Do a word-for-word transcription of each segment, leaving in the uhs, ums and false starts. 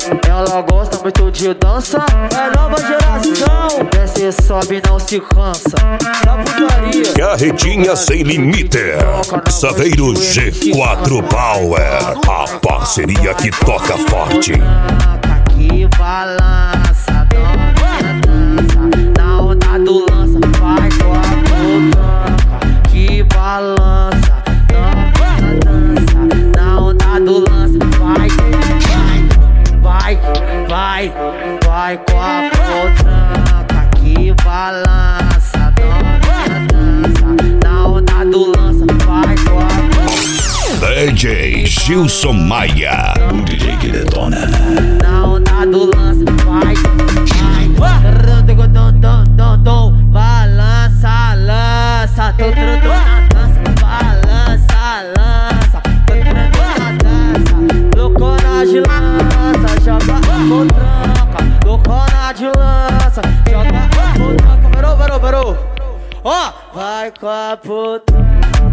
Ela gosta muito de dança, é nova geração. Desce, sobe, não se cansa. Da putaria. Carretinha sem limite. Saveiro G quatro Power. A parceria que toca forte. Que balança, dança, na onda do lança, vai com a potranca. Que balança, dança, dança, na onda do lança, vai, vai, vai, vai com a potranca. Que balança, dança, dança, na onda do lança, vai com a potranca. D J Gilson Maia, o D J que detona. Na onda do lance, vai, vai. Balança, lança, tô trando na dança. Balança, lança, tô trando na dança. Loucona de lança, joga a potranca. Loucona de lança, joga a potranca. Parou, parou, parou. Ó, vai com a potranca.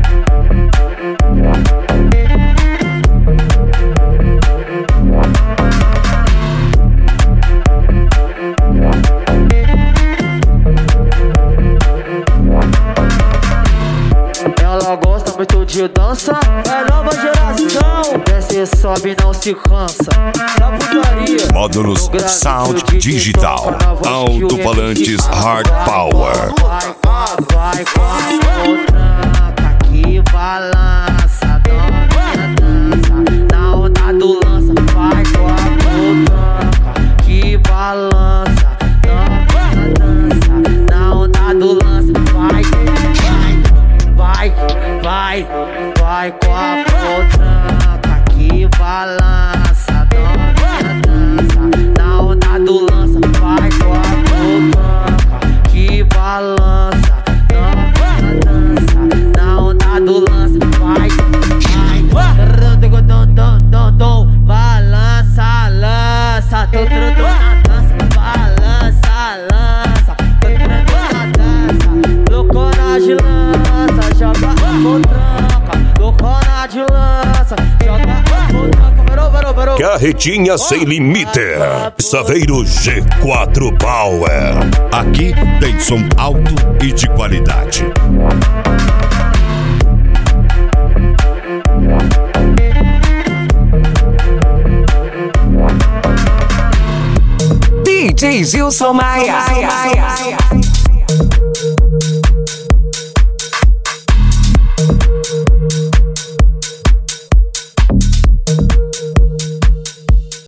Ela gosta muito de dança, é nova geração. Desce, sobe, não se cansa. Da putaria. Módulos Sound Digital, alto-falantes Hard Power. Vai, vai com a potranca. Que balança, dança, dança, na onda do lança, vai com a potranca. Que balança, dança, dança, na onda do lança, vai, vai, vai, vai com a potranca. Que balança, dança, dança, na onda do lança, vai com a potranca. Que balança, dança, dança, na onda do lança, vai, vai. Balança, lança, tô trando na dança. Balança, lança, tô trando na dança. Loucona de lança, joga a potranca. Loucona de lança, joga a potranca. Parou, parou, parou. Carretinha sem limite. Saveiro G quatro Power. Aqui tem som alto e de qualidade. D J Gilson Maia.